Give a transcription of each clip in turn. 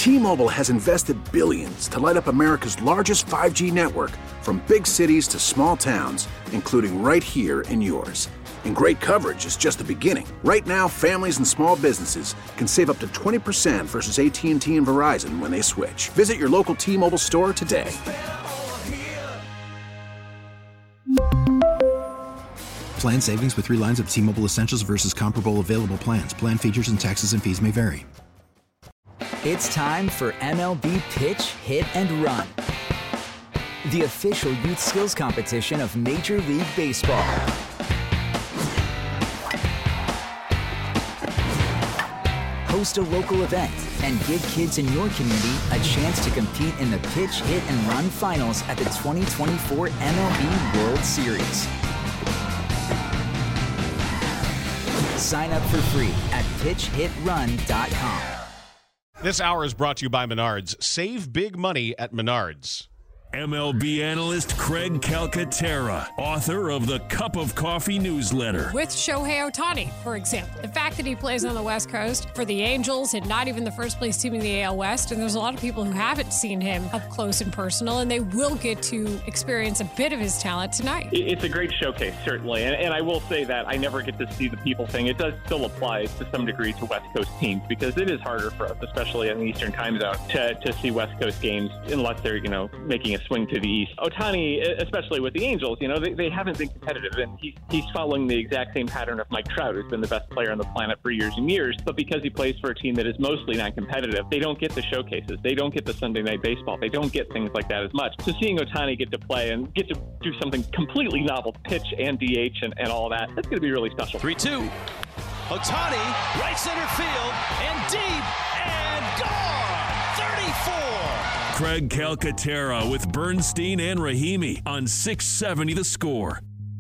T-Mobile has invested billions to light up America's largest 5G network, from big cities to small towns, including right here in yours. And great coverage is just the beginning. Right now, families and small businesses can save up to 20% versus AT&T and Verizon when they switch. Visit your local T-Mobile store today. Plan savings with 3 lines of T-Mobile Essentials versus comparable available plans. Plan features and taxes and fees may vary. It's time for MLB Pitch, Hit, and Run, the official youth skills competition of Major League Baseball. Host a local event and give kids in your community a chance to compete in the Pitch, Hit, and Run finals at the 2024 MLB World Series. Sign up for free at pitchhitrun.com. This hour is brought to you by Menards. Save big money at Menards. MLB analyst Craig Calcaterra, author of the Cup of Coffee newsletter. With Shohei Ohtani, for example. The fact that he plays on the West Coast for the Angels and not even the first place team in the AL West, and there's a lot of people who haven't seen him up close and personal, and they will get to experience a bit of his talent tonight. It's a great showcase, certainly, and I will say that I never get to see the people thing. It does still apply to some degree to West Coast teams because it is harder for us, especially in the Eastern time zone, to see West Coast games unless they're, making a swing to the east. Ohtani, especially with the Angels, they haven't been competitive, and he's following the exact same pattern of Mike Trout, who's been the best player on the planet for years and years, but because he plays for a team that is mostly non-competitive, they don't get the showcases, they don't get the Sunday Night Baseball, they don't get things like that as much. So seeing Ohtani get to play and get to do something completely novel, pitch and DH and all that, that's going to be really special. 3-2. Ohtani, right center field, and deep, and gone! 34! Craig Calcaterra with Bernstein and Rahimi on 670 The Score.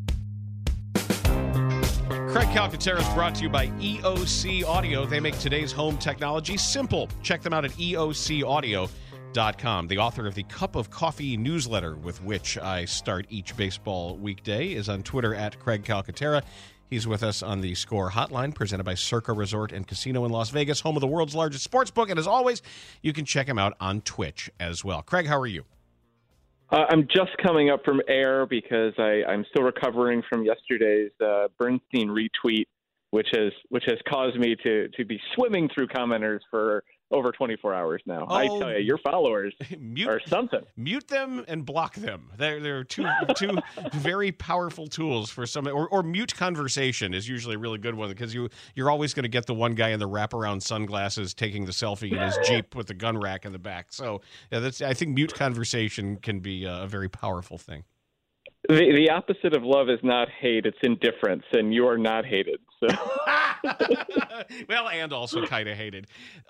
Craig Calcaterra is brought to you by EOC Audio. They make today's home technology simple. Check them out at eocaudio.com. The author of the Cup of Coffee newsletter, with which I start each baseball weekday, is on Twitter at Craig Calcaterra. He's with us on the Score Hotline, presented by Circa Resort and Casino in Las Vegas, home of the world's largest sports book. And as always, you can check him out on Twitch as well. Craig, how are you? I'm just coming up from air because I'm still recovering from yesterday's Bernstein retweet, which has caused me to be swimming through commenters for over 24 hours now. I tell you, your followers are something. Mute them and block them. They're two very powerful tools for some. Or mute conversation is usually a really good one, because you're always going to get the one guy in the wraparound sunglasses taking the selfie in his Jeep with the gun rack in the back. So I think mute conversation can be a very powerful thing. The opposite of love is not hate; it's indifference, and you are not hated. So. Well, and also kind of hated.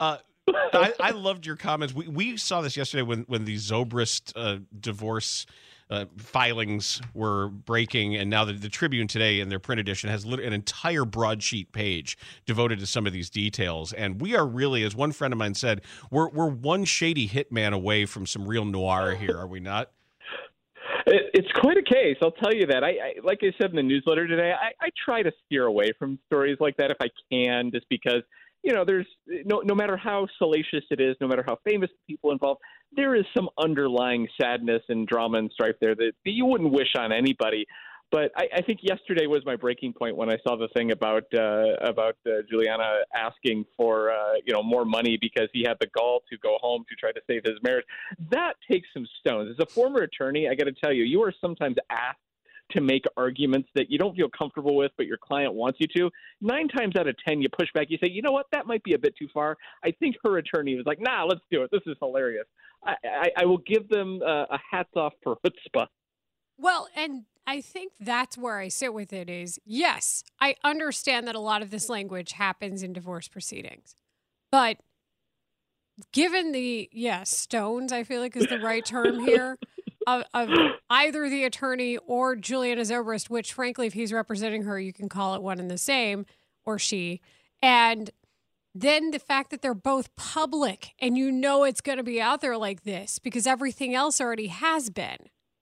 I loved your comments. We saw this yesterday when the Zobrist divorce filings were breaking, and now the Tribune today in their print edition has an entire broadsheet page devoted to some of these details. And we are really, as one friend of mine said, we're one shady hitman away from some real noir here, are we not? It's quite a case, I'll tell you that. I like I said in the newsletter today, I try to steer away from stories like that if I can, just because, there's no matter how salacious it is, no matter how famous the people involved, there is some underlying sadness and drama and strife there that you wouldn't wish on anybody. But I think yesterday was my breaking point when I saw the thing about Giuliani asking for more money because he had the gall to go home to try to save his marriage. That takes some stones. As a former attorney, I got to tell you, you are sometimes asked to make arguments that you don't feel comfortable with, but your client wants you to. 9 times out of 10, you push back. You say, you know what, that might be a bit too far. I think her attorney was like, nah, let's do it. This is hilarious. I will give them a hats off for chutzpah. Well, and I think that's where I sit with it is, yes, I understand that a lot of this language happens in divorce proceedings. But given the, stones, I feel like is the right term here, of either the attorney or Juliana Zobrist, which frankly, if he's representing her, you can call it one and the same, or she. And then the fact that they're both public and it's going to be out there like this because everything else already has been.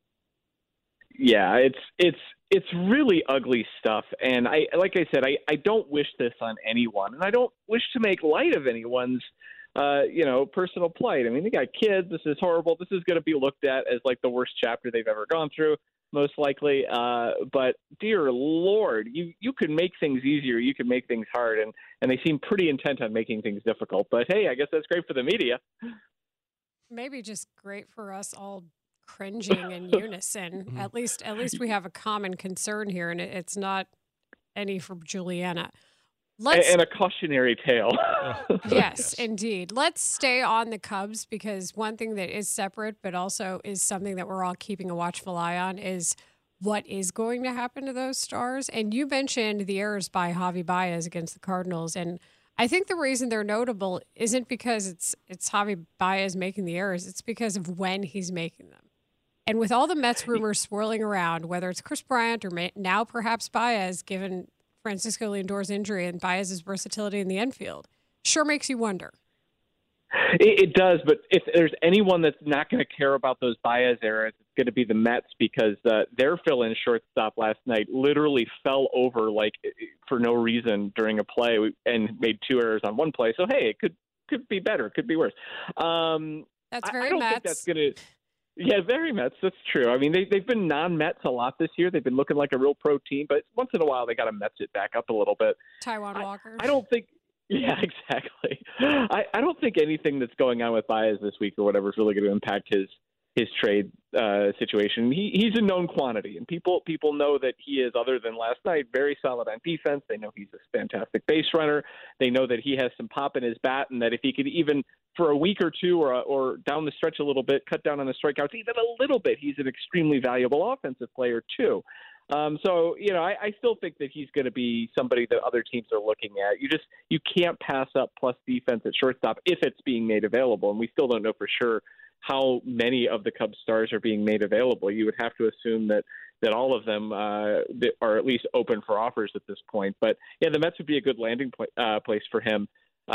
Yeah, it's really ugly stuff. And like I said, I don't wish this on anyone, and I don't wish to make light of anyone's personal plight. I mean, they got kids. This is horrible. This is going to be looked at as like the worst chapter they've ever gone through, most likely. But dear Lord, you can make things easier. You can make things hard. And they seem pretty intent on making things difficult. But hey, I guess that's great for the media. Maybe just great for us all cringing in unison. At least we have a common concern here, and it's not any for Juliana. And a cautionary tale. Yes, indeed. Let's stay on the Cubs, because one thing that is separate but also is something that we're all keeping a watchful eye on is what is going to happen to those stars. And you mentioned the errors by Javi Baez against the Cardinals, and I think the reason they're notable isn't because it's Javi Baez making the errors. It's because of when he's making them. And with all the Mets rumors swirling around, whether it's Chris Bryant or now perhaps Baez, given Francisco Lindor's injury and Baez's versatility in the infield, sure makes you wonder. It does, but if there's anyone that's not going to care about those Baez errors, it's going to be the Mets, because their fill-in shortstop last night literally fell over for no reason during a play and made 2 errors on one play. So hey, it could be better, it could be worse. That's very I don't Mets. think that's going to. Yeah, very Mets. That's true. I mean, they've been non-Mets a lot this year. They've been looking like a real pro team, but once in a while they got to Mets it back up a little bit. Taijuan Walker. I don't think. Yeah, exactly. I don't think anything that's going on with Baez this week or whatever is really going to impact his trade situation. He's a known quantity, and people know that he is, other than last night, very solid on defense. They know he's a fantastic base runner. They know that he has some pop in his bat, and that if he could even for a week or two or down the stretch a little bit, cut down on the strikeouts even a little bit, he's an extremely valuable offensive player too. So, I still think that he's going to be somebody that other teams are looking at. You can't pass up plus defense at shortstop if it's being made available. And we still don't know for sure how many of the Cubs stars are being made available. You would have to assume that all of them are at least open for offers at this point. But yeah, the Mets would be a good landing place for him.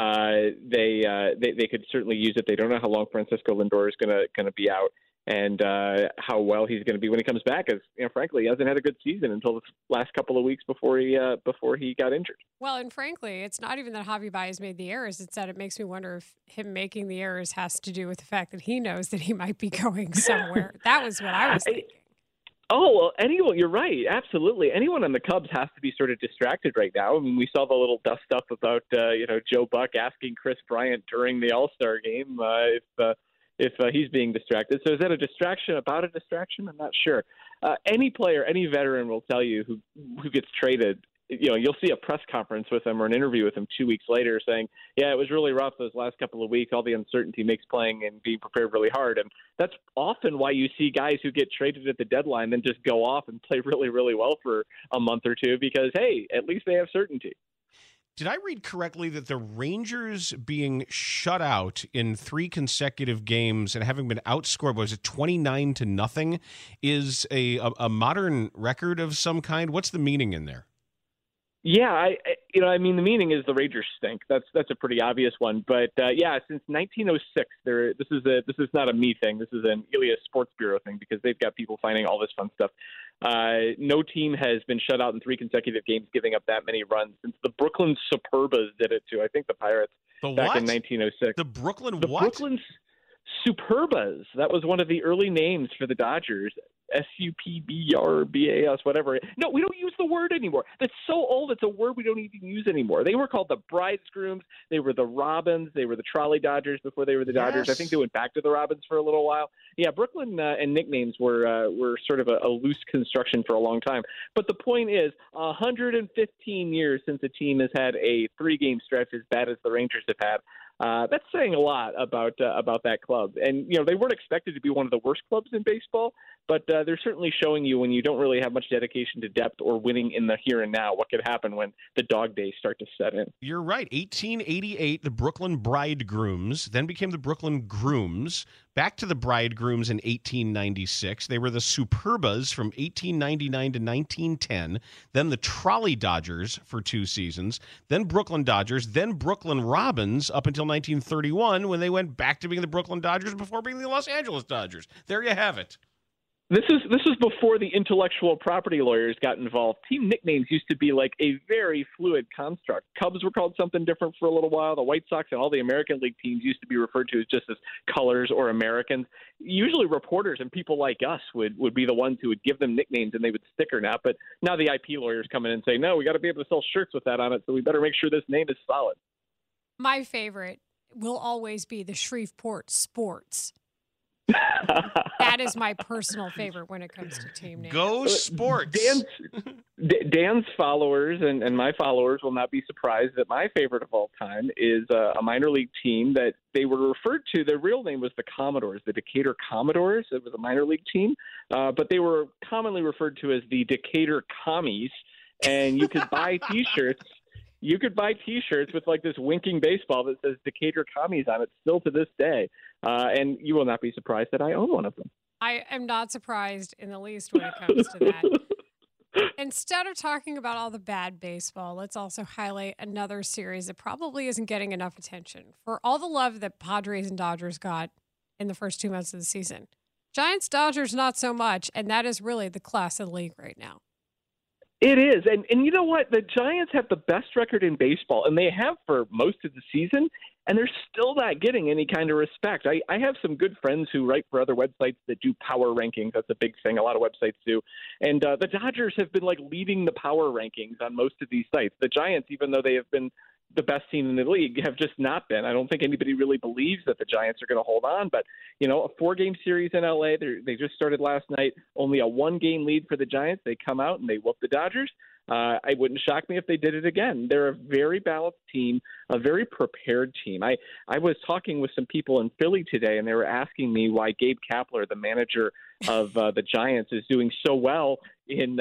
They could certainly use it. They don't know how long Francisco Lindor is going to be out, and how well he's going to be when he comes back. As frankly, he hasn't had a good season until the last couple of weeks before he got injured. Well, and frankly, it's not even that Javi Baez made the errors. It's that it makes me wonder if him making the errors has to do with the fact that he knows that he might be going somewhere. That was what I was thinking. Oh, well, you're right. Absolutely. Anyone on the Cubs has to be sort of distracted right now. I mean, we saw the little dust up about, Joe Buck asking Chris Bryant during the All-Star game if he's being distracted. So is that a distraction about a distraction? I'm not sure. Any player, any veteran will tell you who gets traded. You'll see a press conference with him or an interview with him 2 weeks later saying, yeah, it was really rough those last couple of weeks. All the uncertainty makes playing and being prepared really hard. And that's often why you see guys who get traded at the deadline then just go off and play really, really well for a month or two because, hey, at least they have certainty. Did I read correctly that the Rangers being shut out in 3 consecutive games and having been outscored, was it 29-0, is a modern record of some kind? What's the meaning in there? Yeah, the meaning is the Rangers stink. That's a pretty obvious one. But since 1906, this is not a me thing. This is an Elias Sports Bureau thing because they've got people finding all this fun stuff. No team has been shut out in 3 consecutive games, giving up that many runs since the Brooklyn Superbas did it too. I think the Pirates back in 1906. The Brooklyn what? The Brooklyn Superbas. That was one of the early names for the Dodgers. SUPBRBAS, whatever. No, we don't use the word anymore. That's so old. It's a word we don't even use anymore. They were called the Bridegrooms. They were the Robins. They were the Trolley Dodgers before they were the Dodgers. Yes. I think they went back to the Robins for a little while. Yeah, Brooklyn and nicknames were sort of a loose construction for a long time. But the point is, 115 years since a team has had a 3-game stretch as bad as the Rangers have had. That's saying a lot about that club. And, they weren't expected to be one of the worst clubs in baseball, but they're certainly showing you when you don't really have much dedication to depth or winning in the here and now, what could happen when the dog days start to set in. You're right. 1888, the Brooklyn Bridegrooms, then became the Brooklyn Grooms, back to the Bridegrooms in 1896. They were the Superbas from 1899 to 1910, then the Trolley Dodgers for 2 seasons, then Brooklyn Dodgers, then Brooklyn Robins up until 1931 when they went back to being the Brooklyn Dodgers before being the Los Angeles Dodgers. There you have it. This is before the intellectual property lawyers got involved. Team nicknames used to be like a very fluid construct. Cubs were called something different for a little while. The White Sox and all the American League teams used to be referred to as just as colors or Americans. Usually reporters and people like us would be the ones who would give them nicknames and they would stick or not. But now the IP lawyers come in and say, no, we got to be able to sell shirts with that on it, so we better make sure this name is solid. My favorite will always be the Shreveport Sports. That is my personal favorite when it comes to team names. Go Sports. Dan's followers and my followers will not be surprised that my favorite of all time is a minor league team that they were referred to. Their real name was the Commodores, the Decatur Commodores. It was a minor league team, but they were commonly referred to as the Decatur Commies. And you could buy T-shirts. You could buy T-shirts with like this winking baseball that says Decatur Commies on it still to this day. And you will not be surprised that I own one of them. I am not surprised in the least when it comes to that. Instead of talking about all the bad baseball, let's also highlight another series that probably isn't getting enough attention. For all the love that Padres and Dodgers got in the first 2 months of the season, Giants-Dodgers not so much, and that is really the class of the league right now. It is. And you know what? The Giants have the best record in baseball, and they have for most of the season, and they're still not getting any kind of respect. I have some good friends who write for other websites that do power rankings. That's a big thing. A lot of websites do. And the Dodgers have been like leading the power rankings on most of these sites. The Giants, even though they have been the best team in the league, have just not been. I don't think anybody really believes that the Giants are going to hold on. But, you know, a 4-game series in L.A., they just started last night, only a 1-game lead for the Giants. They come out and they whoop the Dodgers. It wouldn't shock me if they did it again. They're a very balanced team, a very prepared team. I was talking with some people in Philly today, and they were asking me why Gabe Kapler, the manager of the Giants, is doing so well in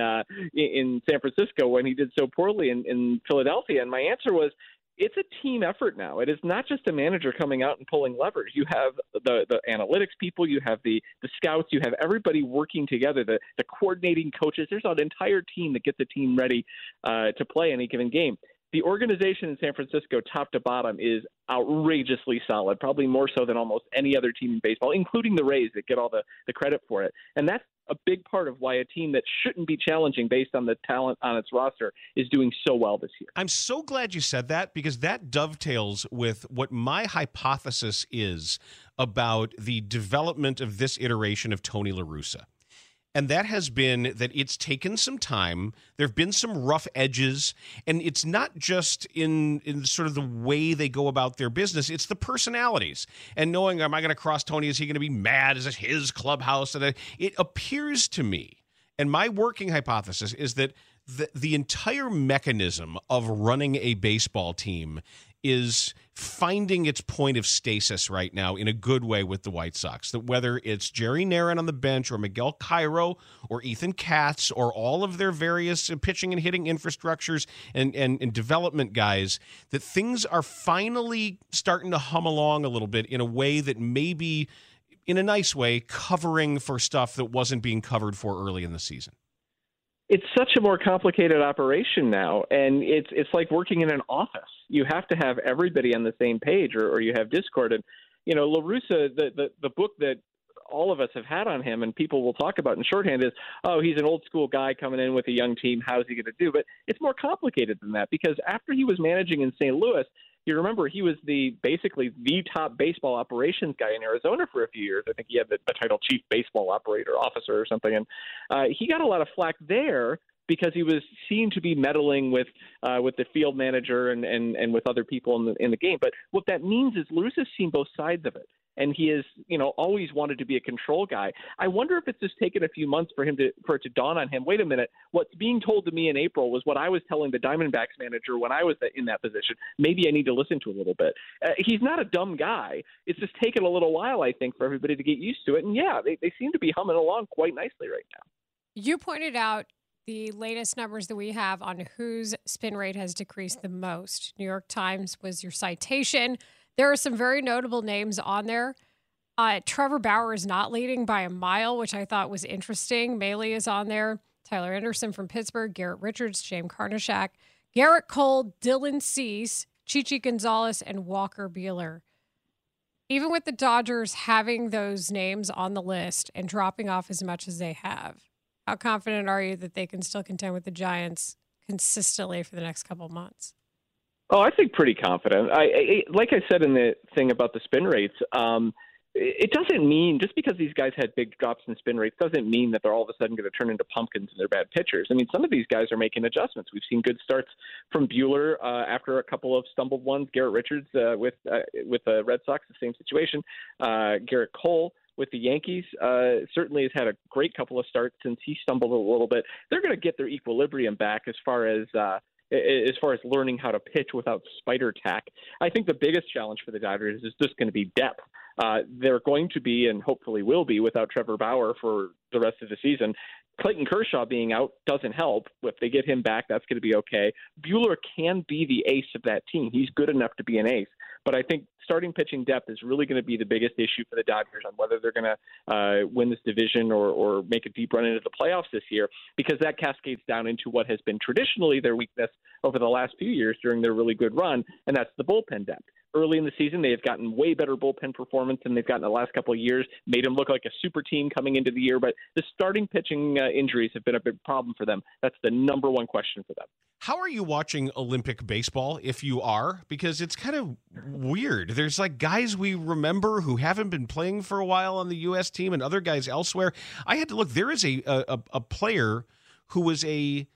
San Francisco when he did so poorly in Philadelphia. And my answer was, it's a team effort now. It is not just a manager coming out and pulling levers. You have the analytics people, you have the scouts, you have everybody working together, the coordinating coaches. There's an entire team that gets a team ready to play any given game. The organization in San Francisco, top to bottom, is outrageously solid, probably more so than almost any other team in baseball, including the Rays that get all the credit for it. And that's a big part of why a team that shouldn't be challenging based on the talent on its roster is doing so well this year. I'm so glad you said that, because that dovetails with what my hypothesis is about the development of this iteration of Tony La Russa. And that has been that it's taken some time. There have been some rough edges, and it's not just in sort of the way they go about their business. It's the personalities and knowing, am I going to cross Tony? Is he going to be mad? Is it his clubhouse? And it appears to me, and my working hypothesis is that the entire mechanism of running a baseball team is finding its point of stasis right now in a good way with the White Sox. That whether it's Jerry Narron on the bench or Miguel Cairo or Ethan Katz or all of their various pitching and hitting infrastructures and development guys, that things are finally starting to hum along a little bit in a way that maybe, in a nice way, covering for stuff that wasn't being covered for early in the season. It's such a more complicated operation now, and it's like working in an office. You have to have everybody on the same page, or you have discord. And you know, La Russa, the book that all of us have had on him, and people will talk about in shorthand, is, oh, he's an old school guy coming in with a young team. How's he going to do? But it's more complicated than that, because after he was managing in St. Louis, you remember he was basically the top baseball operations guy in Arizona for a few years. I think he had the title chief baseball operator officer or something. And he got a lot of flack there because he was seen to be meddling with the field manager and with other people in the game. But what that means is La Russa's seen both sides of it. And he has, always wanted to be a control guy. I wonder if it's just taken a few months for it to dawn on him. Wait a minute, what's being told to me in April was what I was telling the Diamondbacks manager when I was in that position. Maybe I need to listen to a little bit. He's not a dumb guy. It's just taken a little while, I think, for everybody to get used to it. And yeah, they seem to be humming along quite nicely right now. You pointed out the latest numbers that we have on whose spin rate has decreased the most. New York Times was your citation. There are some very notable names on there. Trevor Bauer is not leading by a mile, which I thought was interesting. Maley is on there. Tyler Anderson from Pittsburgh, Garrett Richards, James Karnashak, Garrett Cole, Dylan Cease, Chichi Gonzalez, and Walker Buehler. even with the Dodgers having those names on the list and dropping off as much as they have, how confident are you that they can still contend with the Giants consistently for the next couple of months? Oh, I think pretty confident. Like I said in the thing about the spin rates, it doesn't mean just because these guys had big drops in spin rates doesn't mean that they're all of a sudden going to turn into pumpkins and they're bad pitchers. I mean, some of these guys are making adjustments. We've seen good starts from Buehler after a couple of stumbled ones. Garrett Richards with the Red Sox, the same situation. Garrett Cole with the Yankees certainly has had a great couple of starts since he stumbled a little bit. They're going to get their equilibrium back as far as learning how to pitch without spider tack. I think the biggest challenge for the Dodgers is just going to be depth. They're going to be, and hopefully will be, without Trevor Bauer for the rest of the season. Clayton Kershaw being out doesn't help. If they get him back, that's going to be okay. Buehler can be the ace of that team. He's good enough to be an ace. But I think starting pitching depth is really going to be the biggest issue for the Dodgers on whether they're going to win this division or make a deep run into the playoffs this year, because that cascades down into what has been traditionally their weakness over the last few years during their really good run, and that's the bullpen depth. Early in the season, they have gotten way better bullpen performance than they've gotten the last couple of years, made them look like a super team coming into the year. But the starting pitching injuries have been a big problem for them. That's the number one question for them. How are you watching Olympic baseball, if you are? Because it's kind of weird. There's like guys we remember who haven't been playing for a while on the U.S. team and other guys elsewhere. I had to look. There is a player who was a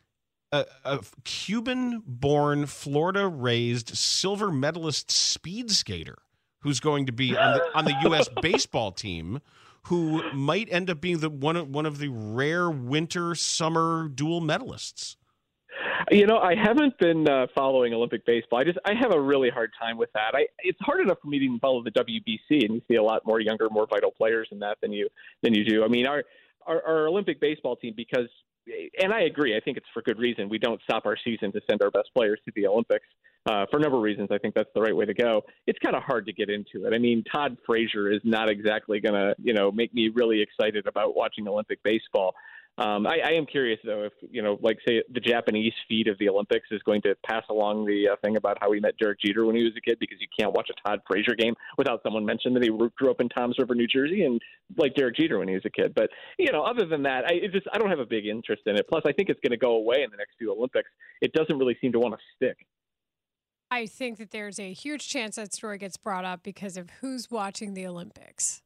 Cuban-born, Florida-raised silver medalist speed skater who's going to be on the U.S. baseball team, who might end up being one of the rare winter-summer dual medalists. You know, I haven't been following Olympic baseball. I have a really hard time with that. It's hard enough for me to even follow the WBC, and you see a lot more younger, more vital players in that than you do. I mean, our Olympic baseball team, because. And I agree. I think it's for good reason. We don't stop our season to send our best players to the Olympics for a number of reasons. I think that's the right way to go. It's kind of hard to get into it. I mean, Todd Frazier is not exactly going to, make me really excited about watching Olympic baseball. I am curious, though, if, like, say, the Japanese feed of the Olympics is going to pass along the thing about how he met Derek Jeter when he was a kid, because you can't watch a Todd Frazier game without someone mentioning that he grew up in Toms River, New Jersey, and like Derek Jeter when he was a kid. But, other than that, I don't have a big interest in it. Plus, I think it's going to go away in the next few Olympics. It doesn't really seem to want to stick. I think that there's a huge chance that story gets brought up because of who's watching the Olympics.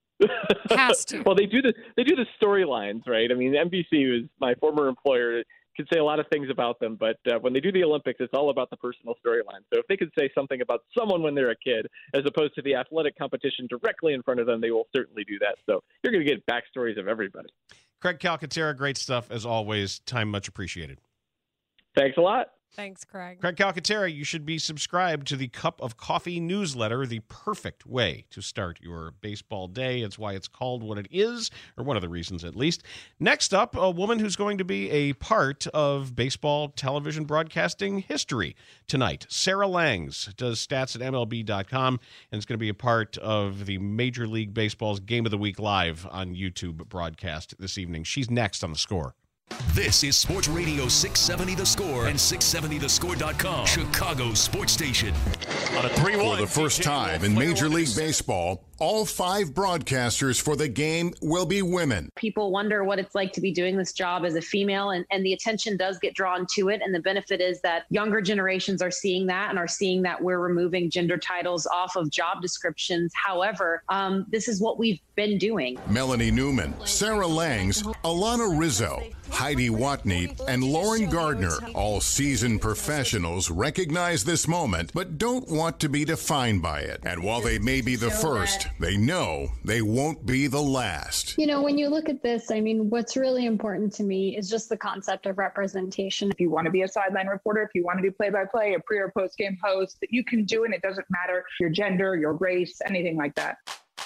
Has to. Well, they do the storylines, right? I mean, NBC, is my former employer, could say a lot of things about them, but when they do the Olympics, it's all about the personal storyline. So if they could say something about someone when they're a kid, as opposed to the athletic competition directly in front of them, they will certainly do that. So you're going to get backstories of everybody. Craig Calcaterra, great stuff as always. Time much appreciated. Thanks a lot. Thanks, Craig. Craig Calcaterra, you should be subscribed to the Cup of Coffee newsletter, the perfect way to start your baseball day. It's why it's called what it is, or one of the reasons at least. Next up, a woman who's going to be a part of baseball television broadcasting history tonight. Sarah Langs does stats at MLB.com, and is going to be a part of the Major League Baseball's Game of the Week live on YouTube broadcast this evening. She's next on The Score. This is Sports Radio 670 The Score and 670thescore.com, Chicago's sports station. On a 3-1. For the first time in Major League Baseball, all 5 broadcasters for the game will be women. People wonder what it's like to be doing this job as a female, and the attention does get drawn to it. And the benefit is that younger generations are seeing that and are seeing that we're removing gender titles off of job descriptions. However, this is what we've been doing. Melanie Newman, Sarah Langs, Alana Rizzo, Heidi Watney, and Lauren Gardner, all seasoned professionals, recognize this moment, but don't want to be defined by it. And while they may be the first, they know they won't be the last. When you look at this, I mean, what's really important to me is just the concept of representation. If you want to be a sideline reporter, if you want to do play-by-play, a pre- or post-game host, that you can do, and it doesn't matter your gender, your race, anything like that.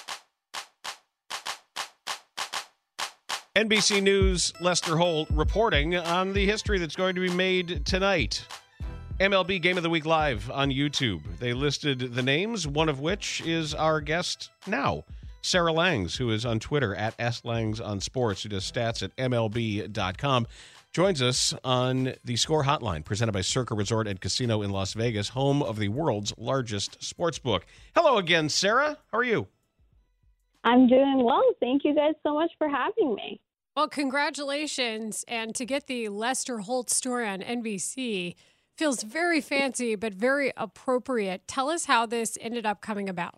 NBC News' Lester Holt reporting on the history that's going to be made tonight. MLB Game of the Week live on YouTube. They listed the names, one of which is our guest now, Sarah Langs, who is on Twitter at @SLangsOnSports, who does stats at MLB.com. joins us on the Score Hotline, presented by Circa Resort and Casino in Las Vegas, home of the world's largest sports book. Hello again, Sarah. How are you? I'm doing well. Thank you guys so much for having me. Well, congratulations. And to get the Lester Holt story on NBC feels very fancy, but very appropriate. Tell us how this ended up coming about.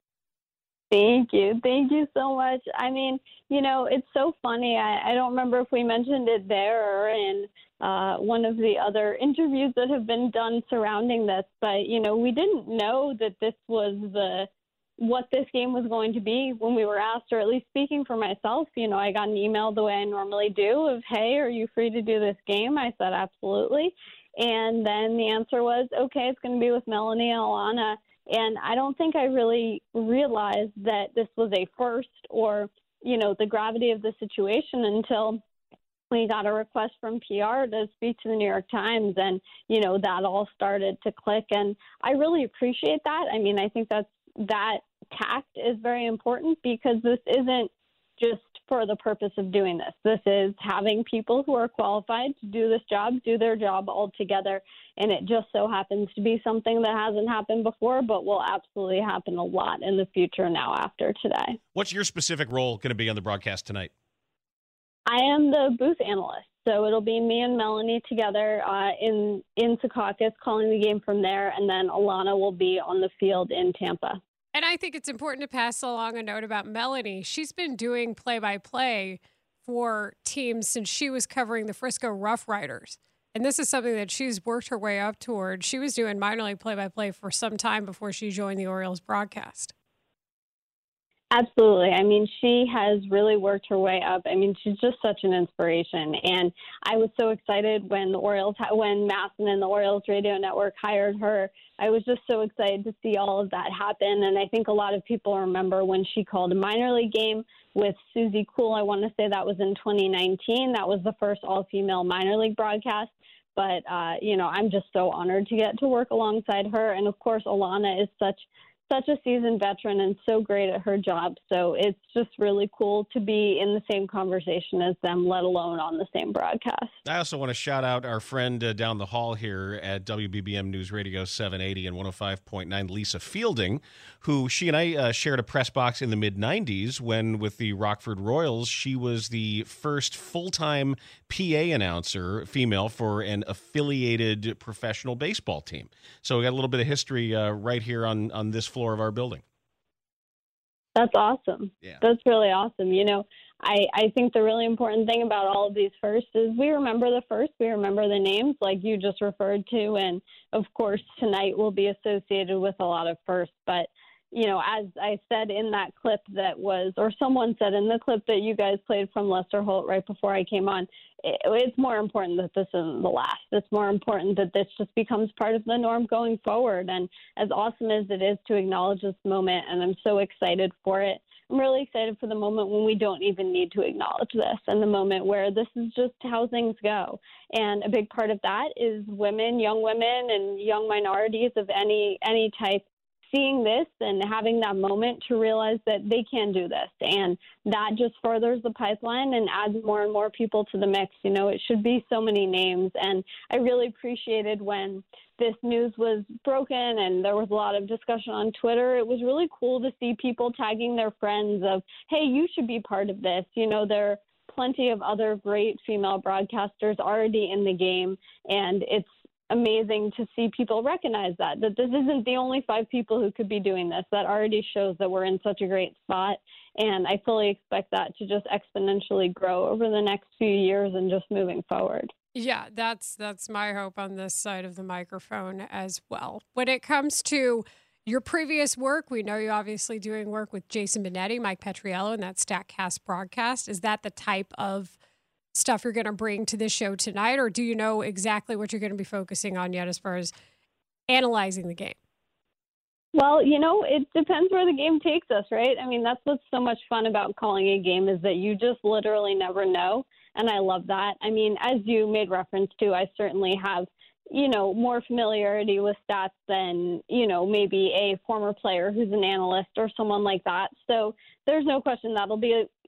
Thank you. Thank you so much. I mean, you know, it's so funny. I don't remember if we mentioned it there or in one of the other interviews that have been done surrounding this. But, you know, we didn't know that this was what this game was going to be when we were asked, or at least speaking for myself. You know, I got an email the way I normally do of, hey, are you free to do this game? I said, absolutely. And then the answer was, okay, it's going to be with Melanie and Alana. And I don't think I really realized that this was a first or, you know, the gravity of the situation until we got a request from PR to speak to the New York Times. And, you know, that all started to click. And I really appreciate that. I mean, I think that tact is very important, because this isn't just for the purpose of doing this. This is having people who are qualified to do this job, do their job all together. And it just so happens to be something that hasn't happened before, but will absolutely happen a lot in the future now after today. What's your specific role going to be on the broadcast tonight? I am the booth analyst. So it'll be me and Melanie together in Secaucus calling the game from there. And then Alana will be on the field in Tampa. And I think it's important to pass along a note about Melanie. She's been doing play-by-play for teams since she was covering the Frisco Rough Riders. And this is something that she's worked her way up toward. She was doing minor league play-by-play for some time before she joined the Orioles broadcast. Absolutely. I mean, she has really worked her way up. I mean, she's just such an inspiration. And I was so excited when when Masson and the Orioles Radio Network hired her. I was just so excited to see all of that happen. And I think a lot of people remember when she called a minor league game with Susie Kuhl. I want to say that was in 2019. That was the first all-female minor league broadcast. But, you know, I'm just so honored to get to work alongside her. And, of course, Alana is such a seasoned veteran and so great at her job. So it's just really cool to be in the same conversation as them, let alone on the same broadcast. I also want to shout out our friend down the hall here at WBBM News Radio 780 and 105.9, Lisa Fielding, who she and I shared a press box in the mid-90s when, with the Rockford Royals, she was the first full-time PA announcer, female, for an affiliated professional baseball team. So we got a little bit of history right here on this floor of our building. That's awesome. Yeah. That's really awesome. You know, I think the really important thing about all of these firsts is we remember the first, we remember the names like you just referred to. And of course, tonight will be associated with a lot of firsts. But, you know, as I said in that clip or someone said in the clip that you guys played from Lester Holt right before I came on, it's more important that this isn't the last. It's more important that this just becomes part of the norm going forward. And as awesome as it is to acknowledge this moment, and I'm so excited for it, I'm really excited for the moment when we don't even need to acknowledge this, and the moment where this is just how things go. And a big part of that is women, young women, and young minorities of any type seeing this and having that moment to realize that they can do this. And that just furthers the pipeline and adds more and more people to the mix. You know, it should be so many names. And I really appreciated when this news was broken and there was a lot of discussion on Twitter. It was really cool to see people tagging their friends of, hey, you should be part of this. You know, there are plenty of other great female broadcasters already in the game, and it's amazing to see people recognize that this isn't the only 5 people who could be doing this. That already shows that we're in such a great spot, and I fully expect that to just exponentially grow over the next few years and just moving forward. Yeah, that's my hope on this side of the microphone as well. When it comes to your previous work, we know you're obviously doing work with Jason Benetti, Mike Petriello, and that StatCast broadcast. Is that the type of stuff you're going to bring to this show tonight, or do you know exactly what you're going to be focusing on yet as far as analyzing the game? Well, you know, it depends where the game takes us, right? I mean, that's what's so much fun about calling a game is that you just literally never know, and I love that. I mean, as you made reference to, I certainly have, you know, more familiarity with stats than, you know, maybe a former player who's an analyst or someone like that. So there's no question that'll be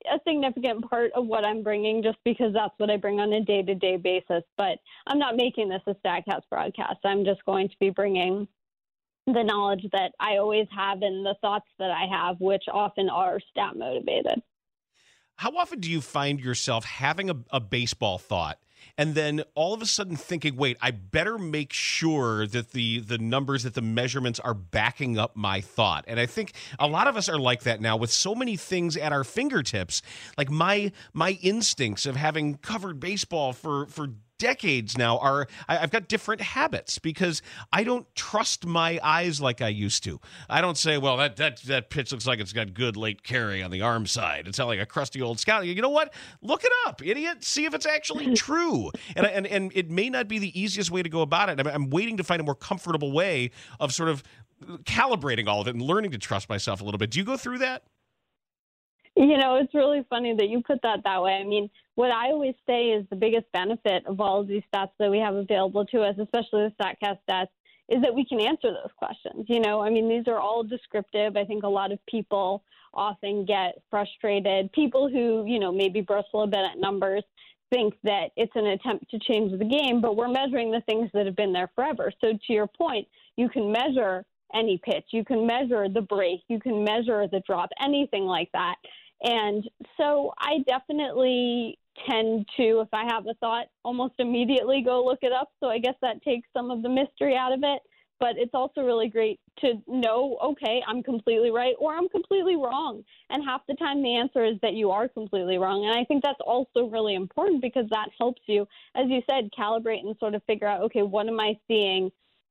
a significant part of what I'm bringing just because that's what I bring on a day-to-day basis. But I'm not making this a StatCast broadcast. I'm just going to be bringing the knowledge that I always have and the thoughts that I have, which often are stat motivated. How often do you find yourself having a baseball thought and then all of a sudden thinking, wait, I better make sure that the numbers, that the measurements are backing up my thought? And I think a lot of us are like that now with so many things at our fingertips. Like my instincts of having covered baseball for decades now I've got different habits because I don't trust my eyes like I used to. I don't say, well, that pitch looks like it's got good late carry on the arm side. It's not like a crusty old scout. You know what? Look it up, idiot. See if it's actually true. And it may not be the easiest way to go about it. I'm waiting to find a more comfortable way of sort of calibrating all of it and learning to trust myself a little bit. Do you go through that? You know, it's really funny that you put that way. I mean, what I always say is the biggest benefit of all of these stats that we have available to us, especially the StatCast stats, is that we can answer those questions. You know, I mean, these are all descriptive. I think a lot of people often get frustrated. People who, you know, maybe bristle a bit at numbers think that it's an attempt to change the game, but we're measuring the things that have been there forever. So to your point, you can measure any pitch. You can measure the break. You can measure the drop, anything like that. And so I definitely tend to, if I have a thought, almost immediately go look it up. So I guess that takes some of the mystery out of it. But it's also really great to know, okay, I'm completely right or I'm completely wrong. And half the time the answer is that you are completely wrong. And I think that's also really important because that helps you, as you said, calibrate and sort of figure out, okay, what am I seeing?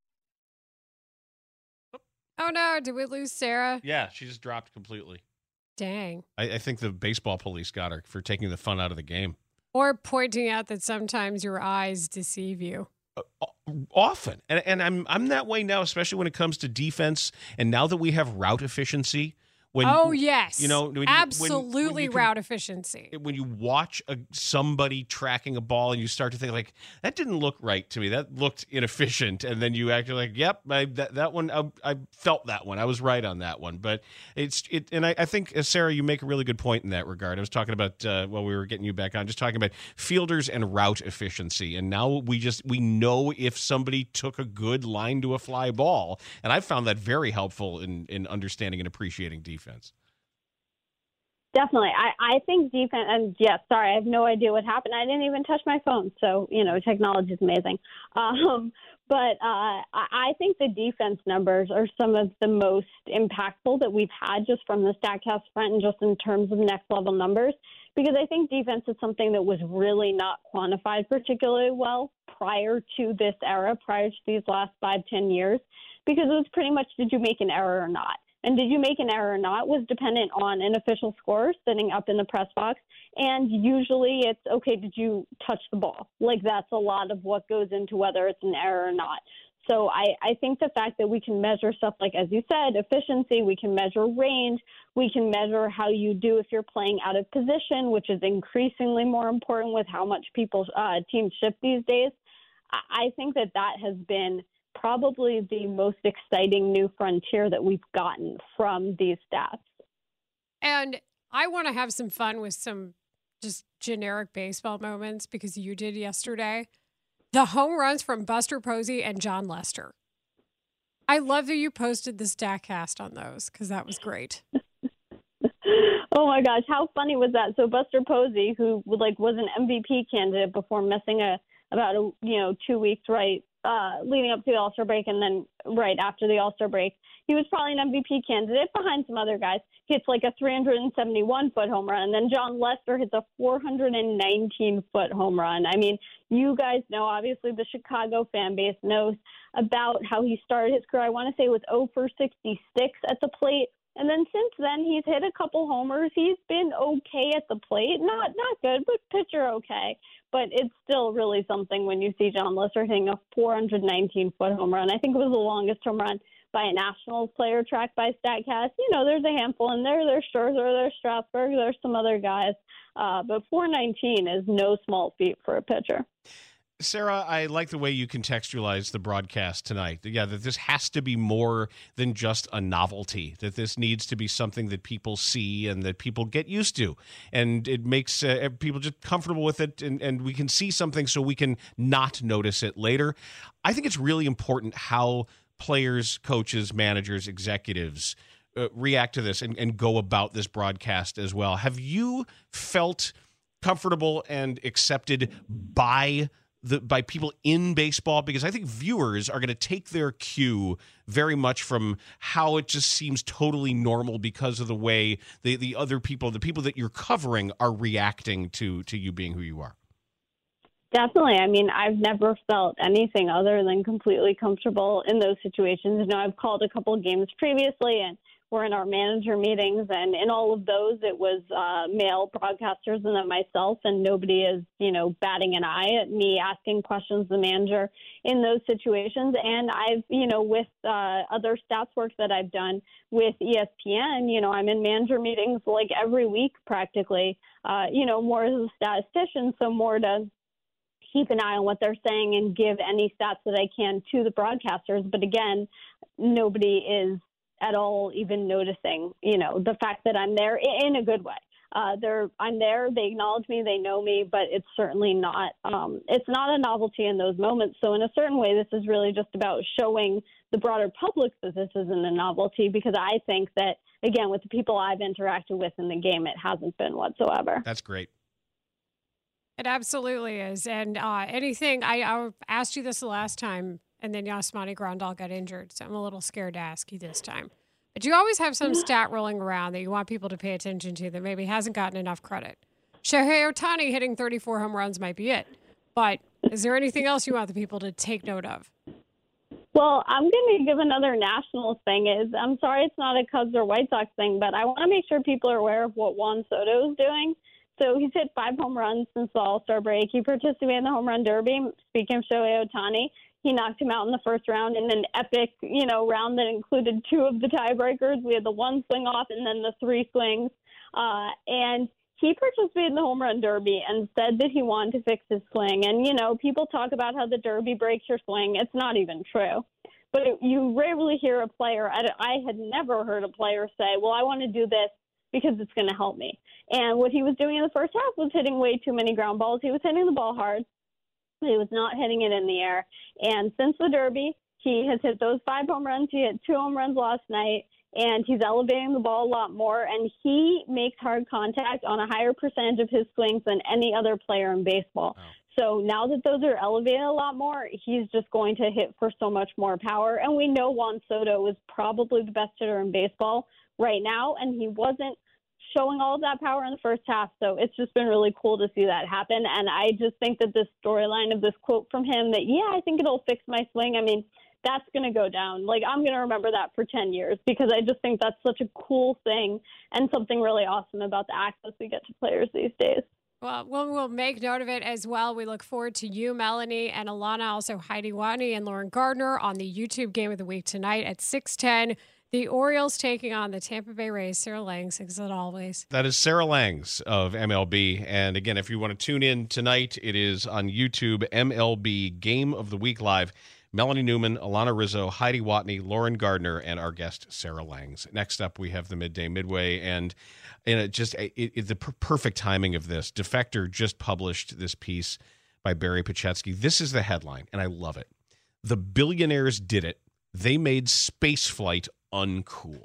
Oh, no. Did we lose Sarah? Yeah, she just dropped completely. Dang. I think the baseball police got her for taking the fun out of the game. Or pointing out that sometimes your eyes deceive you. Often. And I'm that way now, especially when it comes to defense. And now that we have route efficiency. Yes. You know, absolutely route efficiency. When you watch somebody tracking a ball and you start to think like, that didn't look right to me. That looked inefficient. And then you actually like, yep, that one, I felt that one. I was right on that one. But and I think, Sarah, you make a really good point in that regard. I was talking about, while we were getting you back on, just talking about fielders and route efficiency. And now we know if somebody took a good line to a fly ball. And I've found that very helpful in understanding and appreciating defense. Definitely. I think defense, and yes, sorry, I have no idea what happened. I didn't even touch my phone. So, you know, technology is amazing. But I think the defense numbers are some of the most impactful that we've had just from the StatCast front and just in terms of next level numbers, because I think defense is something that was really not quantified particularly well prior to this era, prior to these last 5-10 years, because it was pretty much, did you make an error or not? And did you make an error or not was dependent on an official score sitting up in the press box. And usually it's, okay, did you touch the ball? Like, that's a lot of what goes into whether it's an error or not. So I think the fact that we can measure stuff like, as you said, efficiency, we can measure range, we can measure how you do if you're playing out of position, which is increasingly more important with how much teams shift these days. I think that has been probably the most exciting new frontier that we've gotten from these stats. And I want to have some fun with some just generic baseball moments because you did yesterday. The home runs from Buster Posey and John Lester. I love that you posted the StatCast on those because that was great. Oh my gosh, how funny was that? So Buster Posey, who was an MVP candidate before missing about 2 weeks leading up to the All-Star break and then right after the All-Star break, he was probably an MVP candidate behind some other guys. Hits like a 371-foot home run. And then John Lester hits a 419-foot home run. I mean, you guys know, obviously the Chicago fan base knows about how he started his career. I want to say it was 0 for 66 at the plate. And then since then, he's hit a couple homers. He's been okay at the plate. Not good, but pitcher okay. But it's still really something when you see John Lester hitting a 419-foot home run. I think it was the longest home run by a Nationals player tracked by StatCast. You know, there's a handful in there. There's Scherzer, there's Strasburg, there's some other guys. But 419 is no small feat for a pitcher. Sarah, I like the way you contextualize the broadcast tonight. Yeah, that this has to be more than just a novelty, that this needs to be something that people see and that people get used to. And it makes people just comfortable with it, and we can see something so we can not notice it later. I think it's really important how players, coaches, managers, executives react to this and go about this broadcast as well. Have you felt comfortable and accepted by people in baseball? Because I think viewers are going to take their cue very much from how it just seems totally normal because of the way the other people, the people that you're covering, are reacting to you being who you are. Definitely. I mean, I've never felt anything other than completely comfortable in those situations. You know, I've called a couple of games previously, and we're in our manager meetings, and in all of those, it was male broadcasters and then myself, and nobody is, batting an eye at me asking questions to the manager in those situations. And I've, with other stats work that I've done with ESPN, I'm in manager meetings like every week practically, more as a statistician, so more to keep an eye on what they're saying and give any stats that I can to the broadcasters. But again, nobody is at all even noticing, the fact that I'm there in a good way. I'm there, they acknowledge me, they know me, but it's certainly not, it's not a novelty in those moments. So in a certain way, this is really just about showing the broader public that this isn't a novelty, because I think that, again, with the people I've interacted with in the game, it hasn't been whatsoever. That's great. It absolutely is. And I asked you this the last time, and then Yasmani Grandal got injured, so I'm a little scared to ask you this time. But you always have some stat rolling around that you want people to pay attention to that maybe hasn't gotten enough credit. Shohei Ohtani hitting 34 home runs might be it. But is there anything else you want the people to take note of? Well, I'm going to give another Nationals thing. I'm sorry it's not a Cubs or White Sox thing, but I want to make sure people are aware of what Juan Soto is doing. So he's hit 5 home runs since the All-Star break. He participated in the Home Run Derby. Speaking of Shohei Ohtani, he knocked him out in the first round in an epic, round that included 2 of the tiebreakers. We had the 1 swing off and then the 3 swings. And he participated in the Home Run Derby and said that he wanted to fix his swing. And, people talk about how the Derby breaks your swing. It's not even true. But you rarely hear a player, I had never heard a player say, well, I want to do this because it's going to help me. And what he was doing in the first half was hitting way too many ground balls. He was hitting the ball hard. He was not hitting it in the air. And since the Derby, he has hit those 5 home runs. He hit 2 home runs last night, and he's elevating the ball a lot more. And he makes hard contact on a higher percentage of his swings than any other player in baseball. Wow. So now that those are elevated a lot more, he's just going to hit for so much more power. And we know Juan Soto is probably the best hitter in baseball right now, and he wasn't showing all of that power in the first half. So it's just been really cool to see that happen. And I just think that this storyline of this quote from him that, I think it'll fix my swing. I mean, that's going to go down. Like, I'm going to remember that for 10 years because I just think that's such a cool thing and something really awesome about the access we get to players these days. Well, we'll make note of it as well. We look forward to you, Melanie, and Alana, also Heidi Watney and Lauren Gardner on the YouTube Game of the Week tonight at 6:10. The Orioles taking on the Tampa Bay Rays. Sarah Langs, as always. That is Sarah Langs of MLB. And again, if you want to tune in tonight, it is on YouTube, MLB Game of the Week Live. Melanie Newman, Alana Rizzo, Heidi Watney, Lauren Gardner, and our guest, Sarah Langs. Next up, we have the Midday Midway. And the perfect timing of this. Defector just published this piece by Barry Pachetsky. This is the headline, and I love it. The billionaires did it. They made spaceflight uncool.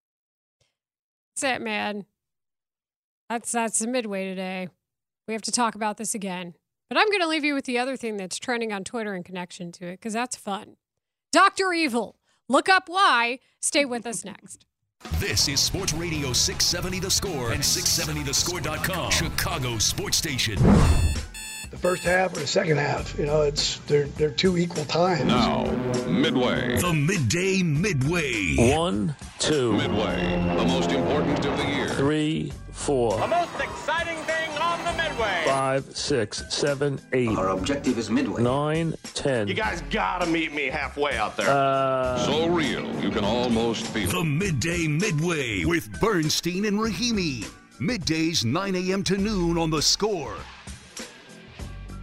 That's it, man. That's the Midway today. We have to talk about this again. But I'm going to leave you with the other thing that's trending on Twitter in connection to it, because that's fun. Dr. Evil. Look up why. Stay with us next. This is Sports Radio 670 The Score and 670thescore.com. Chicago Sports Station. The first half or the second half, they're 2 equal times. Now, Midway. The Midday Midway. 1, 2. Midway, the most important of the year. 3, 4. The most exciting thing on the Midway. 5, 6, 7, 8. Our objective is Midway. 9, 10. You guys gotta meet me halfway out there. So real, you can almost feel it. The Midday Midway with Bernstein and Rahimi. Middays 9 a.m. to noon on The Score.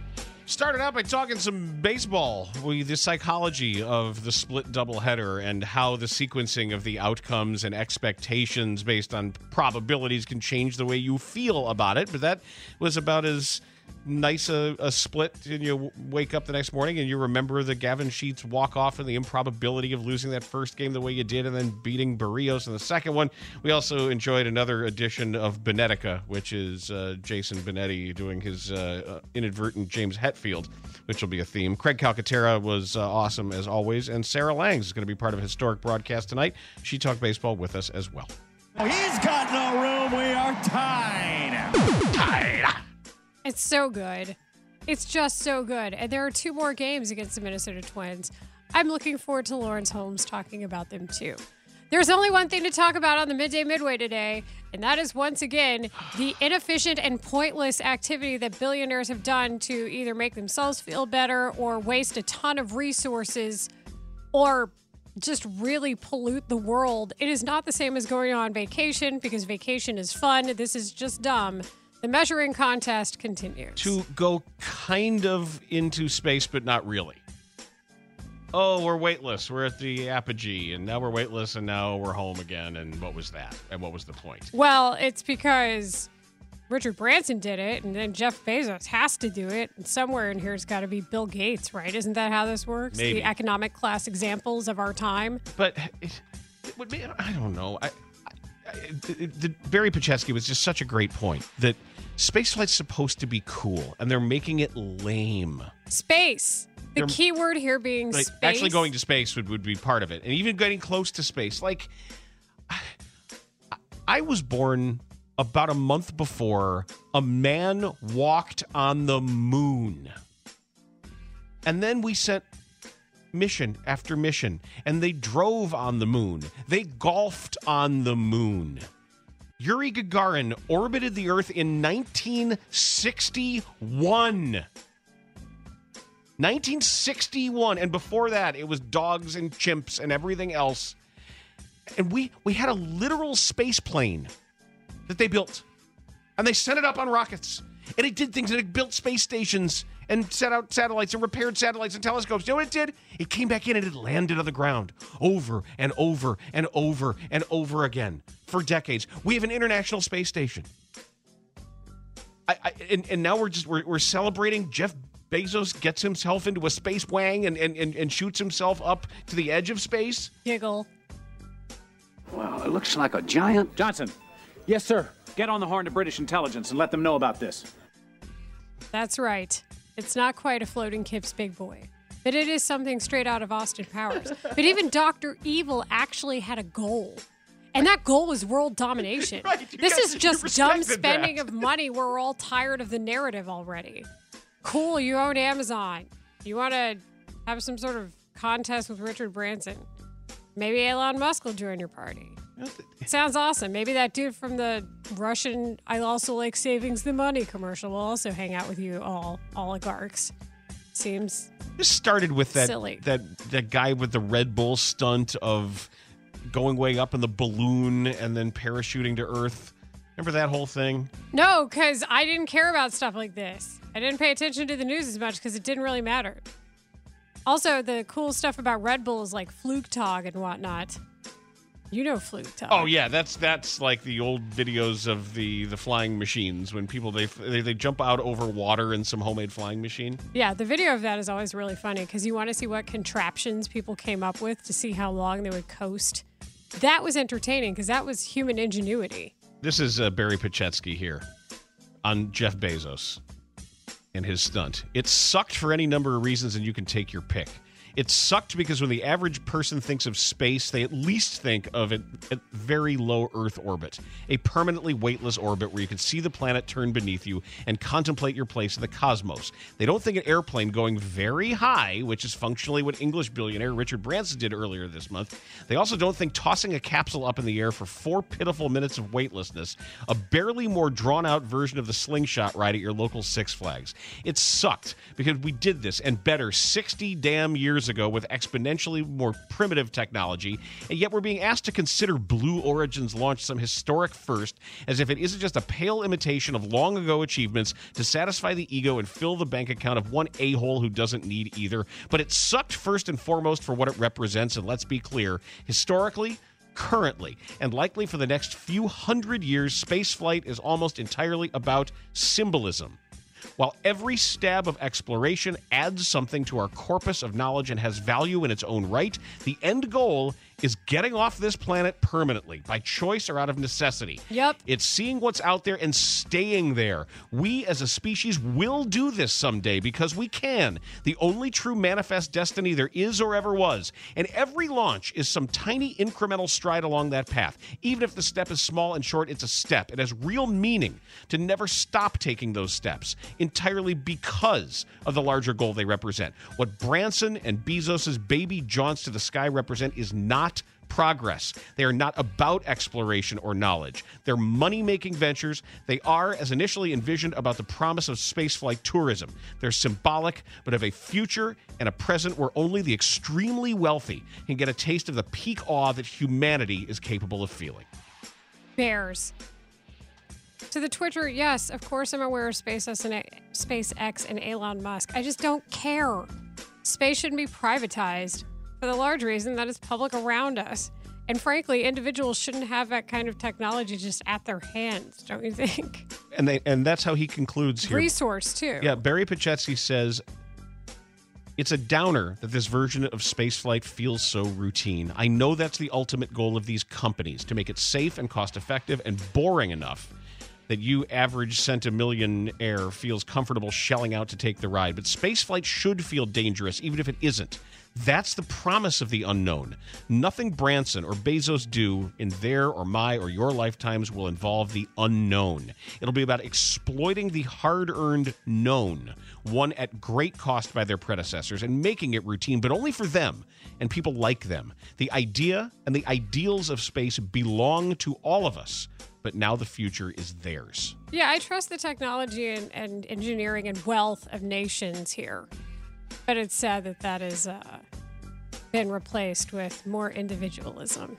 Started out by talking some baseball, the psychology of the split doubleheader and how the sequencing of the outcomes and expectations based on probabilities can change the way you feel about it. But that was about as nice a split, and you wake up the next morning and you remember the Gavin Sheets walk-off and the improbability of losing that first game the way you did and then beating Barrios in the second one. We also enjoyed another edition of Benetica, which is Jason Benetti doing his inadvertent James Hetfield, which will be a theme. Craig Calcaterra was awesome as always, and Sarah Langs is going to be part of a historic broadcast tonight. She talked baseball with us as well. He's got no room. We are tied. It's so good. It's just so good. And there are 2 more games against the Minnesota Twins. I'm looking forward to Lawrence Holmes talking about them too. There's only one thing to talk about on the Midday Midway today, and that is once again the inefficient and pointless activity that billionaires have done to either make themselves feel better or waste a ton of resources or just really pollute the world. It is not the same as going on vacation, because vacation is fun. This is just dumb. The measuring contest continues. To go kind of into space, but not really. Oh, we're weightless. We're at the apogee, and now we're weightless, and now we're home again. And what was that? And what was the point? Well, it's because Richard Branson did it, and then Jeff Bezos has to do it. And somewhere in here has got to be Bill Gates, right? Isn't that how this works? Maybe. The economic class examples of our time. But it would be, I don't know. Barry Pachetsky was just such a great point that spaceflight's supposed to be cool, and they're making it lame. Space. The key word here being like, space. Actually going to space would be part of it. And even getting close to space. Like, I was born about a month before a man walked on the moon. And then we sent mission after mission, and they drove on the moon. They golfed on the moon. Yuri Gagarin orbited the Earth in 1961. 1961, and before that, it was dogs and chimps and everything else. And we had a literal space plane that they built, and they sent it up on rockets, and it did things, and it built space stations and set out satellites and repaired satellites and telescopes. You know what it did? It came back in and it landed on the ground over and over and over and over again for decades. We have an international space station. And now we're celebrating Jeff Bezos gets himself into a space wang and shoots himself up to the edge of space. Giggle. Well, it looks like a giant. Johnson. Yes, sir. Get on the horn to British intelligence and let them know about this. That's right. It's not quite a floating Kip's Big Boy, but it is something straight out of Austin Powers. But even Dr. Evil actually had a goal, and that goal was world domination. Right, this is just dumb spending that. of money. We're all tired of the narrative already. Cool, you own Amazon. You want to have some sort of contest with Richard Branson. Maybe Elon Musk will join your party. Sounds awesome. Maybe that dude from the Russian I also like savings the money commercial will also hang out with you all oligarchs. Seems This started with that silly. that guy with the Red Bull stunt of going way up in the balloon and then parachuting to Earth. Remember that whole thing? No, because I didn't care about stuff like this. I didn't pay attention to the news as much because it didn't really matter. Also, the cool stuff about Red Bull is like Flugtag and whatnot. You know Flugtag. Oh yeah, that's like the old videos of the flying machines when people they jump out over water in some homemade flying machine. Yeah, the video of that is always really funny because you want to see what contraptions people came up with to see how long they would coast. That was entertaining because that was human ingenuity. This is Barry Pachetsky here on Jeff Bezos and his stunt. It sucked for any number of reasons, and you can take your pick. It sucked because when the average person thinks of space, they at least think of it at very low Earth orbit, a permanently weightless orbit where you can see the planet turn beneath you and contemplate your place in the cosmos. They don't think an airplane going very high, which is functionally what English billionaire Richard Branson did earlier this month. They also don't think tossing a capsule up in the air for 4 pitiful minutes of weightlessness, a barely more drawn-out version of the slingshot ride at your local Six Flags. It sucked because we did this, and better, 60 damn years years ago with exponentially more primitive technology, and yet we're being asked to consider Blue Origin's launch some historic first, as if it isn't just a pale imitation of long-ago achievements to satisfy the ego and fill the bank account of one a-hole who doesn't need either. But it sucked first and foremost for what it represents, and let's be clear, historically, currently, and likely for the next few hundred years, spaceflight is almost entirely about symbolism. While every stab of exploration adds something to our corpus of knowledge and has value in its own right, the end goal is getting off this planet permanently, by choice or out of necessity. Yep. It's seeing what's out there and staying there. We as a species will do this someday because we can. The only true manifest destiny there is or ever was. And every launch is some tiny incremental stride along that path. Even if the step is small and short, it's a step. It has real meaning to never stop taking those steps, entirely because of the larger goal they represent. What Branson and Bezos' baby jaunts to the sky represent is not progress. They are not about exploration or knowledge. They're money-making ventures. They are, as initially envisioned, about the promise of spaceflight tourism. They're symbolic, but of a future and a present where only the extremely wealthy can get a taste of the peak awe that humanity is capable of feeling. Bears. To the Twitter, yes, of course I'm aware of SpaceX and Elon Musk. I just don't care. Space shouldn't be privatized for the large reason that it's public around us. And frankly, individuals shouldn't have that kind of technology just at their hands, don't you think? And that's how he concludes here. Resource, too. Yeah, Barry Pachetsky says, it's a downer that this version of spaceflight feels so routine. I know that's the ultimate goal of these companies, to make it safe and cost-effective and boring enough that you average centimillionaire feels comfortable shelling out to take the ride. But spaceflight should feel dangerous, even if it isn't. That's the promise of the unknown. Nothing Branson or Bezos do in their or my or your lifetimes will involve the unknown. It'll be about exploiting the hard-earned known, won at great cost by their predecessors, and making it routine, but only for them and people like them. The idea and the ideals of space belong to all of us, but now the future is theirs. Yeah, I trust the technology and engineering and wealth of nations here. But it's sad that that has been replaced with more individualism.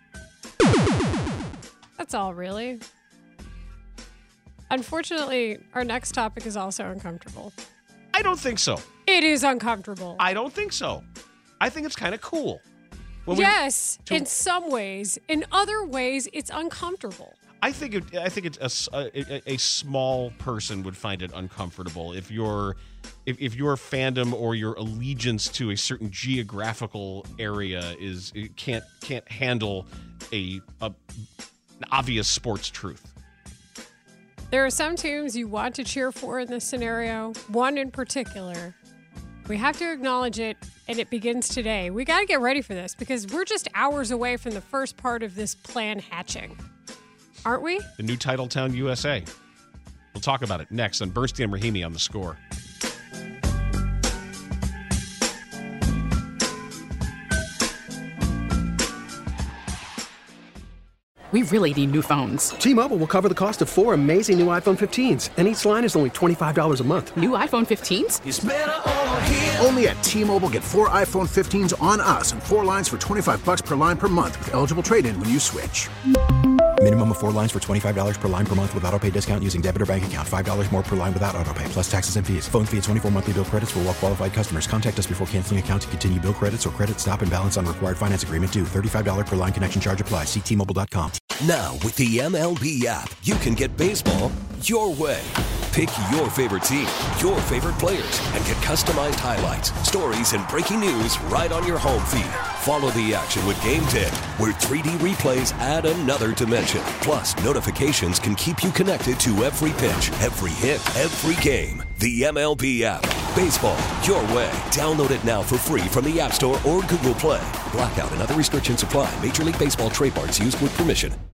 That's all, really. Unfortunately, our next topic is also uncomfortable. I don't think so. It is uncomfortable. I don't think so. I think it's kind of cool. Yes, in some ways. In other ways, it's uncomfortable. I think it's a small person would find it uncomfortable if your fandom or your allegiance to a certain geographical area can't handle an obvious sports truth. There are some teams you want to cheer for in this scenario. One in particular. We have to acknowledge it, and it begins today. We got to get ready for this because we're just hours away from the first part of this plan hatching. Aren't we? The new Titletown USA. We'll talk about it next on Bernstein and Rahimi on The Score. We really need new phones. T-Mobile will cover the cost of 4 amazing new iPhone 15s, and each line is only $25 a month. New iPhone 15s? It's better over here. Only at T-Mobile, get 4 iPhone 15s on us and 4 lines for $25 per line per month with eligible trade-in when you switch. Minimum of 4 lines for $25 per line per month with autopay discount using debit or bank account. $5 more per line without autopay, plus taxes and fees. Phone fee at 24 monthly bill credits for well-qualified customers. Contact us before canceling account to continue bill credits or credit stop and balance on required finance agreement due. $35 per line connection charge applies. See T-Mobile.com. Now, with the MLB app, you can get baseball your way. Pick your favorite team, your favorite players, and get customized highlights, stories, and breaking news right on your home feed. Follow the action with Game 10, where 3D replays add another dimension. Plus, notifications can keep you connected to every pitch, every hit, every game. The MLB app. Baseball your way. Download it now for free from the App Store or Google Play. Blackout and other restrictions apply. Major League Baseball trademarks used with permission.